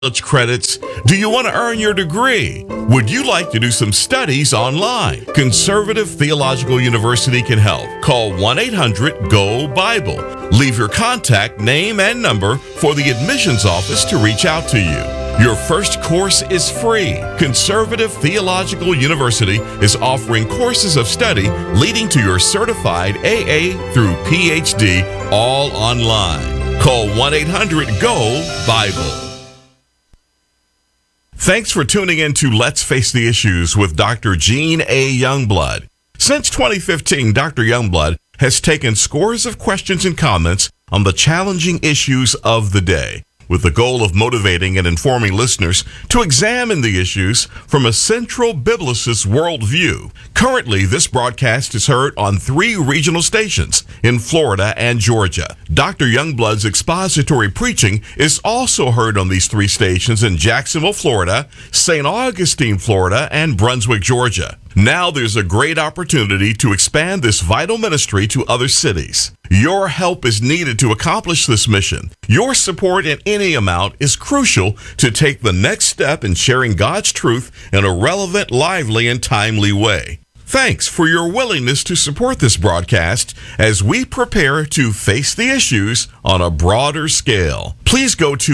college credits? Do you want to earn your degree? Would you like to do some studies online? Conservative Theological University can help. Call 1-800-GO-BIBLE. Leave your contact, name, and number for the admissions office to reach out to you. Your first course is free. Conservative Theological University is offering courses of study leading to your certified AA through PhD, all online. Call 1-800-GO-BIBLE. Thanks for tuning in to Let's Face the Issues with Dr. Gene A. Youngblood. Since 2015, Dr. Youngblood has taken scores of questions and comments on the challenging issues of the day, with the goal of motivating and informing listeners to examine the issues from a central biblicist worldview. Currently, this broadcast is heard on 3 regional stations in Florida and Georgia. Dr. Youngblood's expository preaching is also heard on these 3 stations in Jacksonville, Florida, St. Augustine, Florida, and Brunswick, Georgia. Now there's a great opportunity to expand this vital ministry to other cities. Your help is needed to accomplish this mission. Your support in any amount is crucial to take the next step in sharing God's truth in a relevant, lively, and timely way. Thanks for your willingness to support this broadcast as we prepare to face the issues on a broader scale. Please go to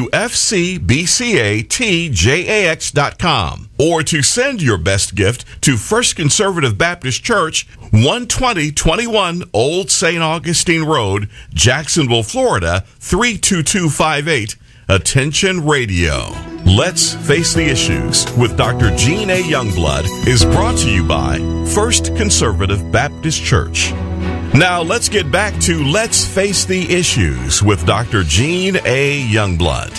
fcbcatjax.com or to send your best gift to First Conservative Baptist Church, 12021 Old St. Augustine Road, Jacksonville, Florida, 32258. Attention Radio. Let's Face the Issues with Dr. Gene A. Youngblood is brought to you by First Conservative Baptist Church. Now let's get back to Let's Face the Issues with Dr. Gene A. Youngblood.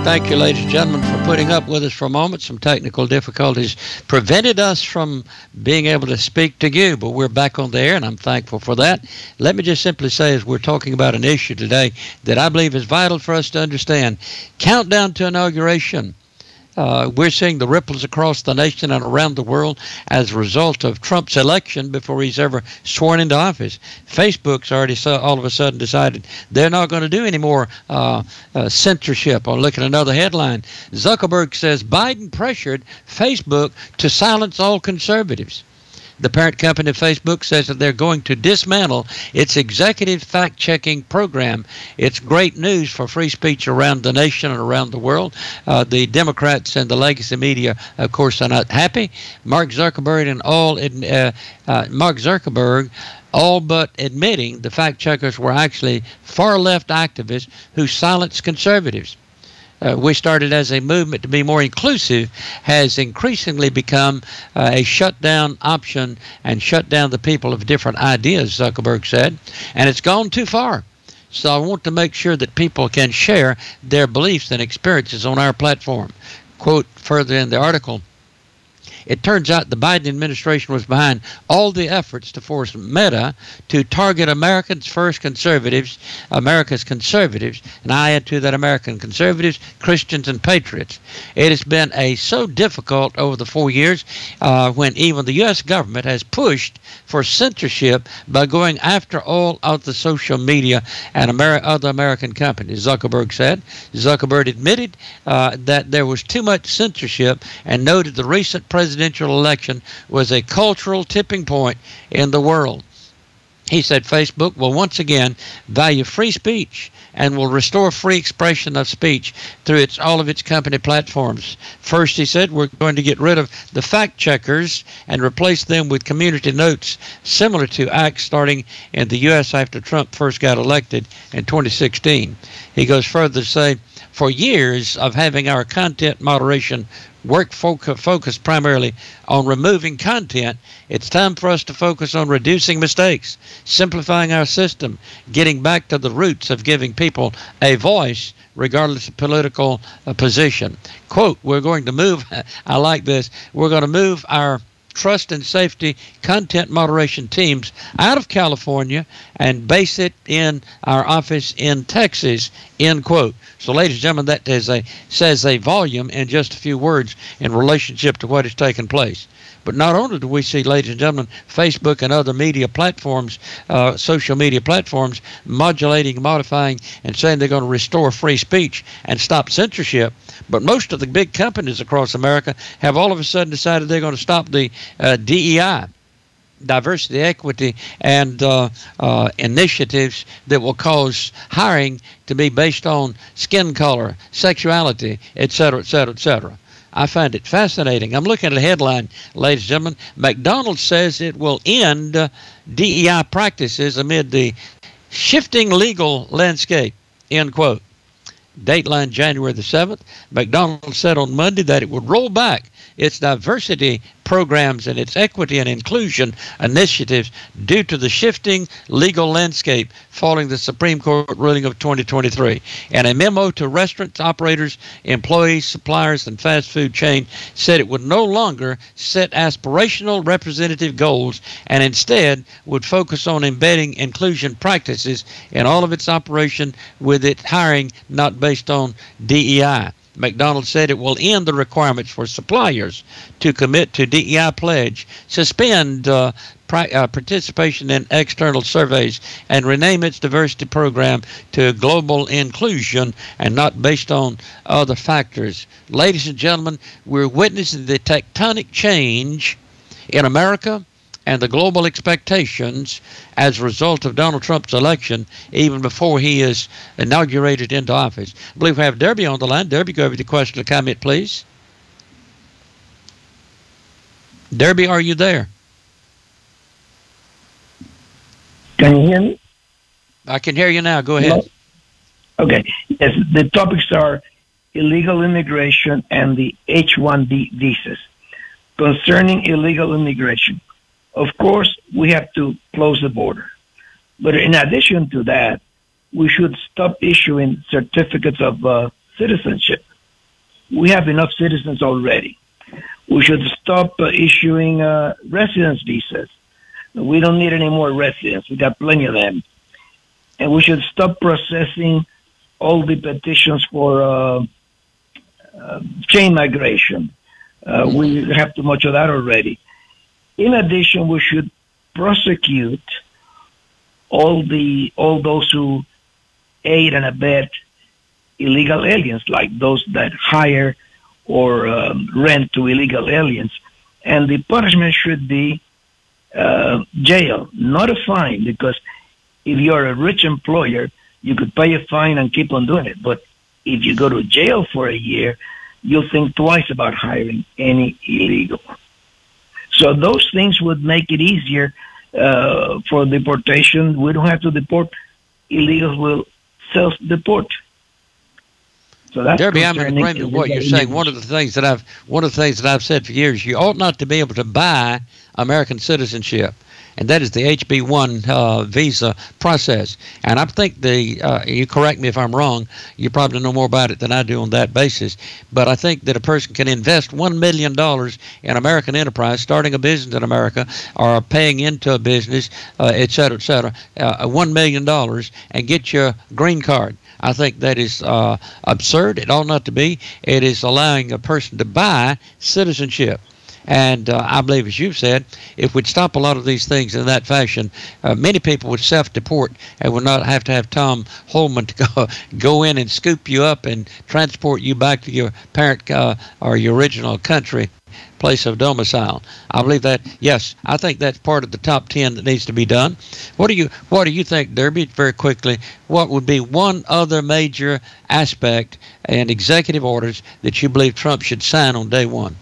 Thank you, ladies and gentlemen, for putting up with us for a moment. Some technical difficulties prevented us from being able to speak to you, but we're back on the air, and I'm thankful for that. Let me just simply say, as we're talking about an issue today that I believe is vital for us to understand, countdown to inauguration. We're seeing the ripples across the nation and around the world as a result of Trump's election before he's ever sworn into office. Facebook's already all of a sudden decided they're not going to do any more censorship. I'll look at another headline. Zuckerberg says Biden pressured Facebook to silence all conservatives. The parent company of Facebook says that they're going to dismantle its executive fact-checking program. It's great news for free speech around the nation and around the world. The Democrats and the legacy media, of course, are not happy. Mark Zuckerberg all but admitting the fact-checkers were actually far-left activists who silenced conservatives. We started as a movement to be more inclusive, has increasingly become a shutdown option and shut down the people of different ideas, Zuckerberg said, and it's gone too far. So I want to make sure that people can share their beliefs and experiences on our platform. Quote further in the article, it turns out the Biden administration was behind all the efforts to force Meta to target America's conservatives, and I add to that American conservatives, Christians, and patriots. It has been so difficult over the 4 years when even the U.S. government has pushed for censorship by going after all of the social media and other American companies, Zuckerberg said. Zuckerberg admitted that there was too much censorship and noted the recent presidential election was a cultural tipping point in the world. He said Facebook will once again value free speech and will restore free expression of speech through all of its company platforms. First, he said, we're going to get rid of the fact checkers and replace them with community notes similar to acts starting in the U.S. after Trump first got elected in 2016. He goes further to say, for years of having our content moderation work focused primarily on removing content, it's time for us to focus on reducing mistakes, simplifying our system, getting back to the roots of giving people a voice regardless of political position. Quote, we're going to move, I like this, we're going to move our trust and safety content moderation teams out of California and base it in our office in Texas, end quote. So, ladies and gentlemen, that says a volume in just a few words in relationship to what has taken place. But not only do we see, ladies and gentlemen, Facebook and other media platforms, social media platforms, modulating, modifying, and saying they're going to restore free speech and stop censorship, but most of the big companies across America have all of a sudden decided they're going to stop the DEI, diversity, equity, and initiatives that will cause hiring to be based on skin color, sexuality, et cetera, et cetera, et cetera. I find it fascinating. I'm looking at a headline, ladies and gentlemen. McDonald's says it will end DEI practices amid the shifting legal landscape, end quote. Dateline January the 7th. McDonald's said on Monday that it would roll back its diversity programs and its equity and inclusion initiatives due to the shifting legal landscape following the Supreme Court ruling of 2023. And a memo to restaurant operators, employees, suppliers, and fast food chain said it would no longer set aspirational representative goals and instead would focus on embedding inclusion practices in all of its operation, with it hiring not based on DEI. McDonald's said it will end the requirements for suppliers to commit to DEI pledge, suspend participation in external surveys, and rename its diversity program to global inclusion and not based on other factors. Ladies and gentlemen, we're witnessing the tectonic change in America and the global expectations as a result of Donald Trump's election, even before he is inaugurated into office. I believe we have Derby on the line. Derby, go over the question or comment, please. Derby, are you there? Can you hear me? I can hear you now. Go ahead. Hello? Okay. Yes, the topics are illegal immigration and the H-1B visas. Concerning illegal immigration, of course, we have to close the border. But in addition to that, we should stop issuing certificates of citizenship. we have enough citizens already. We should stop issuing residence visas. We don't need any more residents. We got plenty of them. And we should stop processing all the petitions for chain migration. We have too much of that already. In addition, we should prosecute all those who aid and abet illegal aliens, like those that hire or rent to illegal aliens. And the punishment should be jail, not a fine, because if you're a rich employer, you could pay a fine and keep on doing it. But if you go to jail for a year, you'll think twice about hiring any illegal. So those things would make it easier for deportation. We don't have to deport. Illegals will self-deport. So that's Derby, I'm in agreement with what you're saying. One of the things that I've said for years, you ought not to be able to buy American citizenship, and that is the HB1 visa process. And I think you correct me if I'm wrong, you probably know more about it than I do on that basis, but I think that a person can invest $1 million in American enterprise, starting a business in America or paying into a business, et cetera, $1 million, and get your green card. I think that is absurd. It ought not to be. It is allowing a person to buy citizenship. And I believe, as you've said, if we'd stop a lot of these things in that fashion, many people would self-deport and would not have to have Tom Holman to go in and scoop you up and transport you back to your parent or your original country place of domicile. I believe that, yes, I think that's part of the top 10 that needs to be done. What do you think, Derby, very quickly, what would be one other major aspect and executive orders that you believe Trump should sign on day one?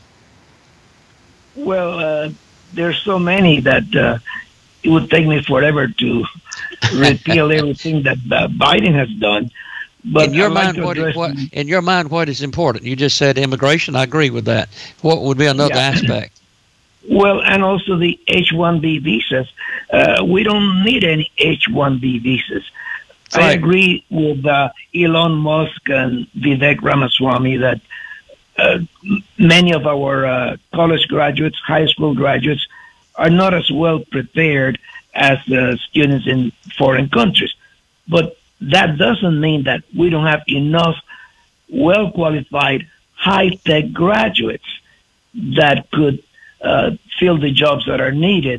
Well, there's so many that it would take me forever to repeal everything that Biden has done. But in your mind, what is important? You just said immigration. I agree with that. What would be another aspect? Well, and also the H-1B visas. We don't need any H-1B visas. Right. I agree with Elon Musk and Vivek Ramaswamy that many of our college graduates, high school graduates, are not as well prepared as students in foreign countries. But that doesn't mean that we don't have enough well-qualified high-tech graduates that could fill the jobs that are needed.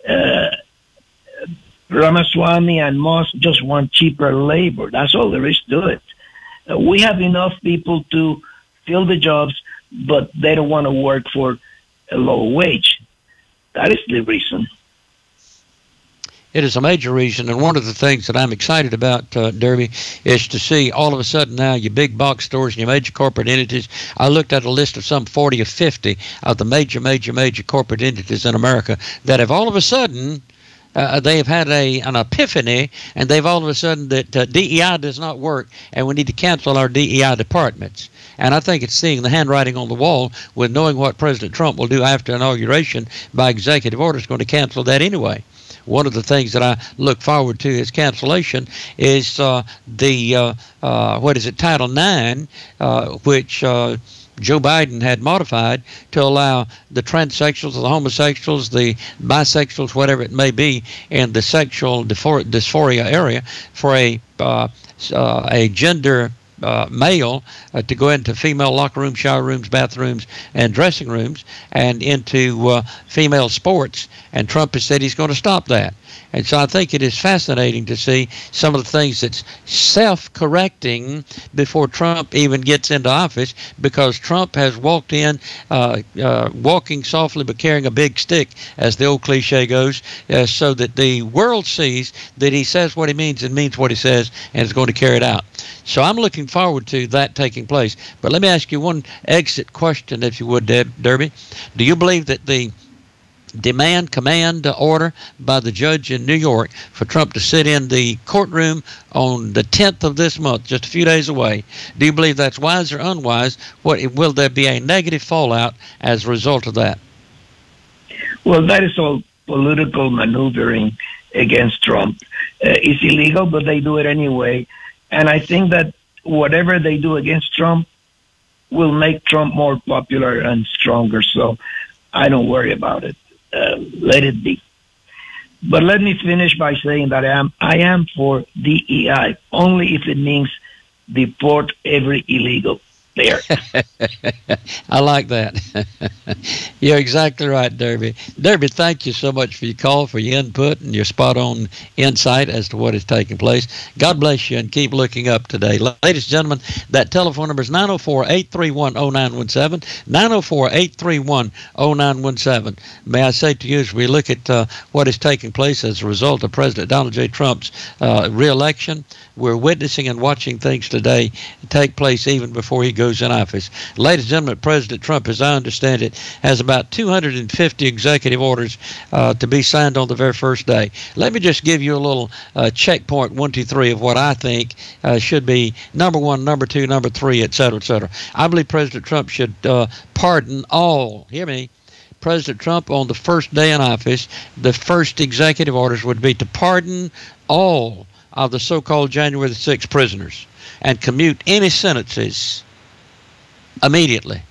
Ramaswamy and Musk just want cheaper labor. That's all there is to it. We have enough people to fill the jobs, but they don't want to work for a low wage. That is the reason. It is a major reason, and one of the things that I'm excited about, Derby, is to see all of a sudden now your big box stores and your major corporate entities. I looked at a list of some 40 or 50 of the major corporate entities in America that have all of a sudden they have had an epiphany, and they've all of a sudden that DEI does not work, and we need to cancel our DEI departments. And I think it's seeing the handwriting on the wall with knowing what President Trump will do after inauguration by executive order is going to cancel that anyway. One of the things that I look forward to as cancellation is Title IX, which Joe Biden had modified to allow the transsexuals, the homosexuals, the bisexuals, whatever it may be, in the sexual dysphoria area for a gender male to go into female locker rooms, shower rooms, bathrooms, and dressing rooms, and into female sports. And Trump has said he's going to stop that. And so I think it is fascinating to see some of the things that's self-correcting before Trump even gets into office, because Trump has walked in walking softly but carrying a big stick, as the old cliche goes, so that the world sees that he says what he means and means what he says and is going to carry it out. So I'm looking forward to that taking place. But let me ask you one exit question, if you would, Derby. Do you believe that the command order by the judge in New York for Trump to sit in the courtroom on the 10th of this month, just a few days away, do you believe that's wise or unwise? Will there be a negative fallout as a result of that? Well, that is all political maneuvering against Trump. It's illegal, but they do it anyway. And I think that whatever they do against Trump, will make Trump more popular and stronger. So I don't worry about it. Let it be. But let me finish by saying that I am for DEI only if it means deport every illegal there. I like that. You're exactly right, Derby. Derby, thank you so much for your call, for your input, and your spot-on insight as to what is taking place. God bless you, and keep looking up today. Ladies and gentlemen, that telephone number is 904-831-0917, 904-831-0917. May I say to you, as we look at what is taking place as a result of President Donald J. Trump's re-election, we're witnessing and watching things today take place even before he goes in office. Ladies and gentlemen, President Trump, as I understand it, has about 250 executive orders to be signed on the very first day. Let me just give you a little checkpoint, 1, 2, 3 of what I think should be number 1, number 2, number 3, et cetera, et cetera. I believe President Trump should pardon all, hear me, President Trump on the first day in office, the first executive orders would be to pardon all of the so-called January the 6th prisoners and commute any sentences immediately.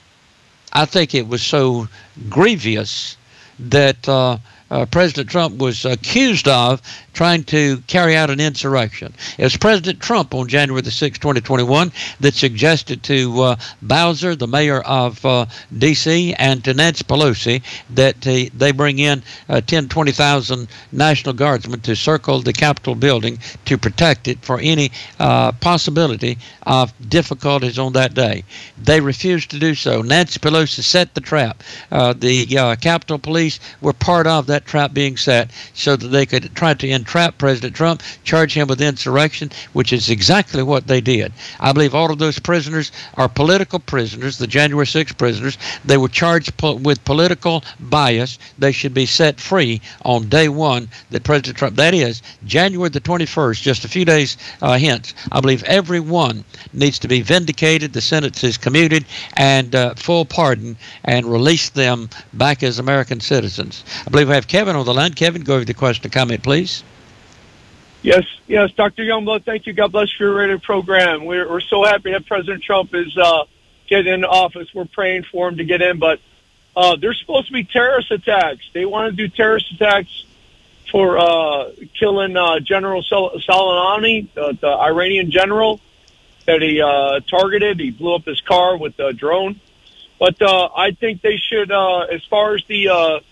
I think it was so grievous that President Trump was accused of trying to carry out an insurrection. It was President Trump on January the 6th, 2021, that suggested to Bowser, the mayor of D.C., and to Nancy Pelosi that they bring in 10,000, 20,000 National Guardsmen to circle the Capitol building to protect it for any possibility of difficulties on that day. They refused to do so. Nancy Pelosi set the trap. The Capitol Police were part of that trap being set so that they could try to entrap President Trump, charge him with insurrection, which is exactly what they did. I believe all of those prisoners are political prisoners, the January 6th prisoners. They were charged with political bias. They should be set free on day one that President Trump, that is, January the 21st, just a few days hence. I believe everyone needs to be vindicated, the sentence is commuted, and full pardon, and release them back as American citizens. I believe we have Kevin on the line. Kevin, go over the question or comment, please. Yes, Dr. Youngblood, thank you. God bless you for your radio program. We're so happy that President Trump is getting into office. We're praying for him to get in, but there's supposed to be terrorist attacks. They want to do terrorist attacks for killing General Soleimani, the Iranian general that he targeted. He blew up his car with a drone. But I think they should, as far as the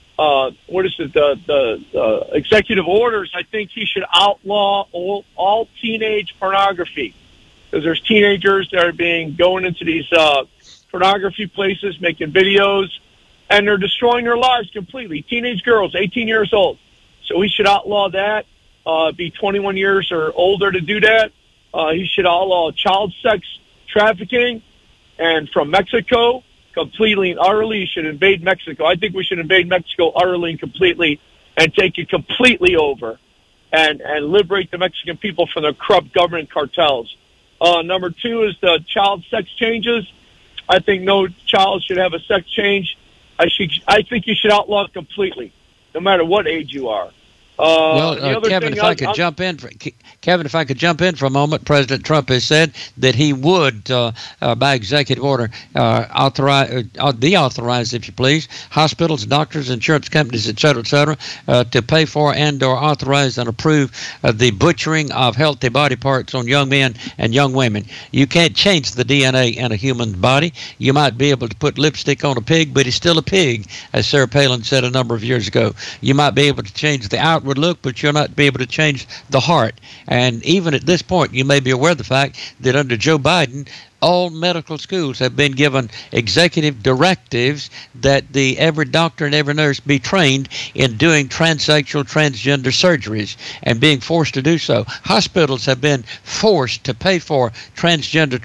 the executive orders, I think he should outlaw all teenage pornography, because there's teenagers that are going into these pornography places, making videos, and they're destroying their lives completely. Teenage girls, 18 years old. So he should outlaw that, be 21 years or older to do that. He should outlaw child sex trafficking, and from Mexico, completely and utterly, should invade Mexico. I think we should invade Mexico utterly and completely and take it completely over and liberate the Mexican people from the corrupt government cartels. Number 2 is the child sex changes. I think no child should have a sex change. I think you should outlaw it completely, no matter what age you are. Kevin, if I could jump in for a moment, President Trump has said that he would, by executive order, deauthorize, if you please, hospitals, doctors, insurance companies, et cetera, to pay for and or authorize and approve the butchering of healthy body parts on young men and young women. You can't change the DNA in a human body. You might be able to put lipstick on a pig, but he's still a pig, as Sarah Palin said a number of years ago. You might be able to change the outward look, but you'll not be able to change the heart. And even at this point, you may be aware of the fact that under Joe Biden, all medical schools have been given executive directives that every doctor and every nurse be trained in doing transsexual, transgender surgeries and being forced to do so. Hospitals have been forced to pay for transgender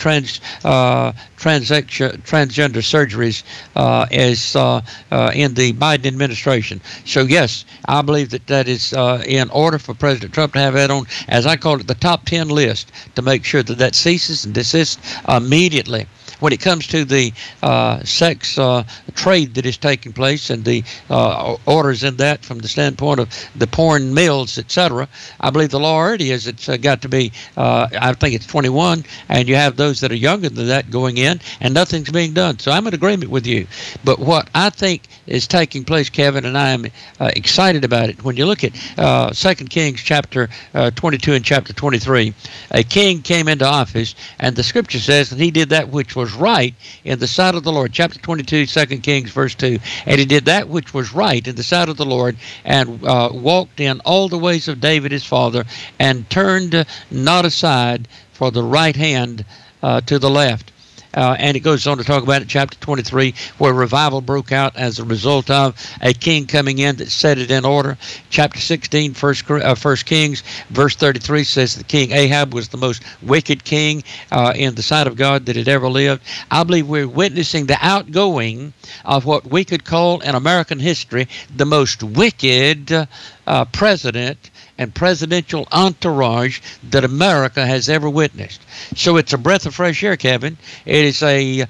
surgeries in the Biden administration. So yes, I believe that is in order for President Trump to have that on, as I call it, the top 10 list, to make sure that ceases and desists immediately. when it comes to the sex trade that is taking place and the orders in that from the standpoint of the porn mills, etc., I believe the law already is it's got to be, I think it's 21, and you have those that are younger than that going in, and nothing's being done. So I'm in agreement with you. But what I think is taking place, Kevin, and I am excited about it, when you look at 2 Kings chapter 22 and chapter 23, a king came into office, and the scripture says that he did that which was right in the sight of the Lord. Chapter 22, 2 Kings, verse 2. And he did that which was right in the sight of the Lord, and walked in all the ways of David his father, and turned not aside for the right hand to the left. And it goes on to talk about it, chapter 23, where revival broke out as a result of a king coming in that set it in order. Chapter 16, First Kings, verse 33 says that King Ahab was the most wicked king in the sight of God that had ever lived. I believe we're witnessing the outgoing of what we could call in American history the most wicked president and presidential entourage that America has ever witnessed. So it's a breath of fresh air, Kevin. It is it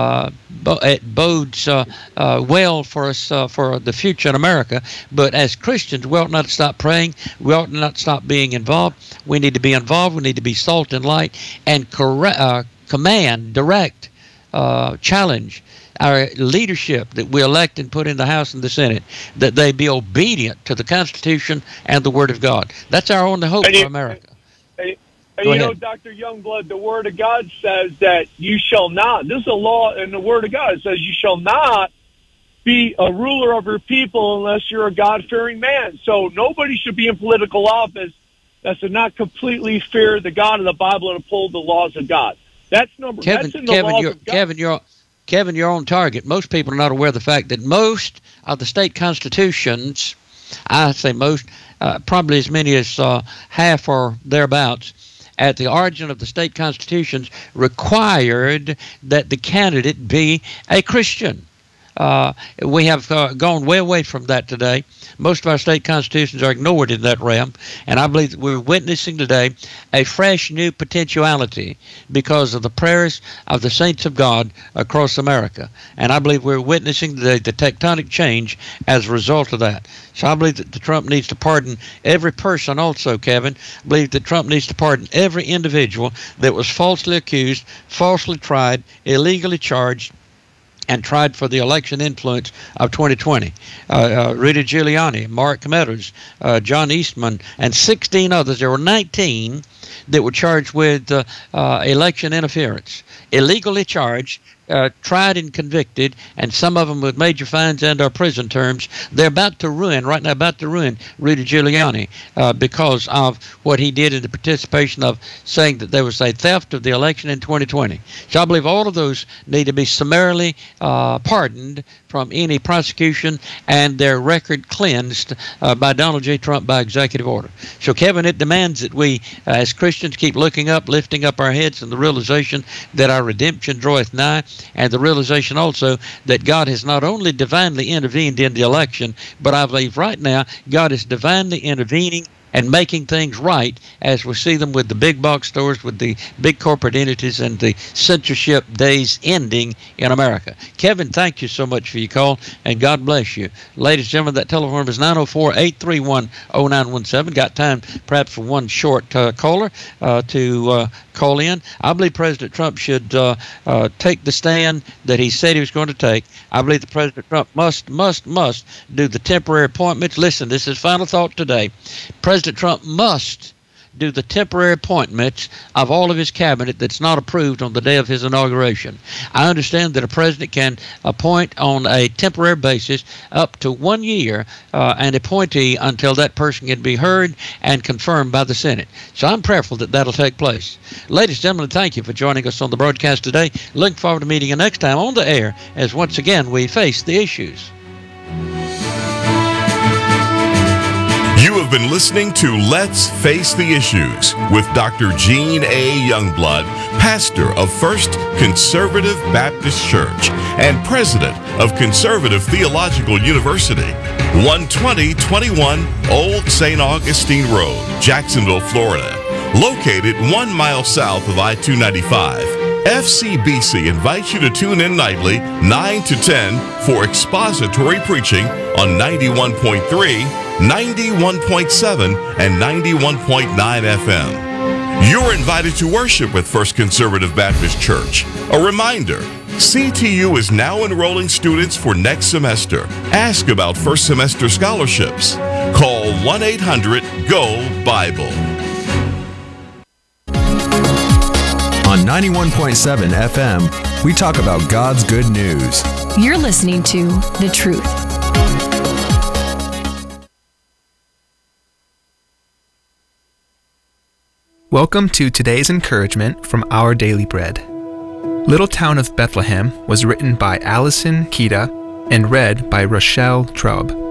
bodes well for us for the future in America. But as Christians, we ought not to stop praying. We ought not stop being involved. We need to be involved. We need to be salt and light and command, direct, challenge our leadership that we elect and put in the House and the Senate, that they be obedient to the Constitution and the Word of God. That's our only hope for America. And you know, Dr. Youngblood, the Word of God says that you shall not, this is a law in the Word of God, it says you shall not be a ruler of your people unless you're a God-fearing man. So nobody should be in political office that should not completely fear the God of the Bible and uphold the laws of God. That's in the laws of God. Kevin, you're on target. Most people are not aware of the fact that most of the state constitutions, I say most, probably as many as half or thereabouts, at the origin of the state constitutions required that the candidate be a Christian. We have gone way away from that today. Most of our state constitutions are ignored in that realm, and I believe that we're witnessing today a fresh new potentiality because of the prayers of the saints of God across America. And I believe we're witnessing the tectonic change as a result of that. So I believe that Trump needs to pardon every person also, Kevin. I believe that Trump needs to pardon every individual that was falsely accused, falsely tried, illegally charged, and tried for the election influence of 2020. Rudy Giuliani, Mark Meadows, John Eastman, and 16 others. There were 19 that were charged with election interference, illegally charged, tried and convicted, and some of them with major fines and or prison terms. They're about to ruin Rudy Giuliani because of what he did in the participation of saying that there was a theft of the election in 2020. So I believe all of those need to be summarily pardoned from any prosecution and their record cleansed by Donald J. Trump by executive order. So, Kevin, it demands that we, as Christians, keep looking up, lifting up our heads in the realization that our redemption draweth nigh, and the realization also that God has not only divinely intervened in the election, but I believe right now God is divinely intervening and making things right as we see them with the big box stores, with the big corporate entities, and the censorship days ending in America. Kevin, thank you so much for your call, and God bless you. Ladies and gentlemen, that telephone number is 904-831-0917. Got time perhaps for one short caller to call in. I believe President Trump should take the stand that he said he was going to take. I believe that President Trump must do the temporary appointments. Listen, this is final thought today. President Trump must do the temporary appointments of all of his cabinet that's not approved on the day of his inauguration. I understand that a president can appoint on a temporary basis up to 1 year an appointee until that person can be heard and confirmed by the Senate. So I'm prayerful that that'll take place. Ladies and gentlemen, thank you for joining us on the broadcast today. Looking forward to meeting you next time on the air as once again we face the issues. You have been listening to Let's Face the Issues with Dr. Gene A. Youngblood, pastor of First Conservative Baptist Church and president of Conservative Theological University, 12021 Old St. Augustine Road, Jacksonville, Florida, located 1 mile south of I-295. FCBC invites you to tune in nightly, 9 to 10, for expository preaching on 91.3, 91.7, and 91.9 FM. You're invited to worship with First Conservative Baptist Church. A reminder, CTU is now enrolling students for next semester. Ask about first semester scholarships. Call 1-800-GO-BIBLE. On 91.7 FM, we talk about God's good news. You're listening to The Truth. Welcome to today's encouragement from Our Daily Bread. Little Town of Bethlehem was written by Allison Kita and read by Rochelle Traub.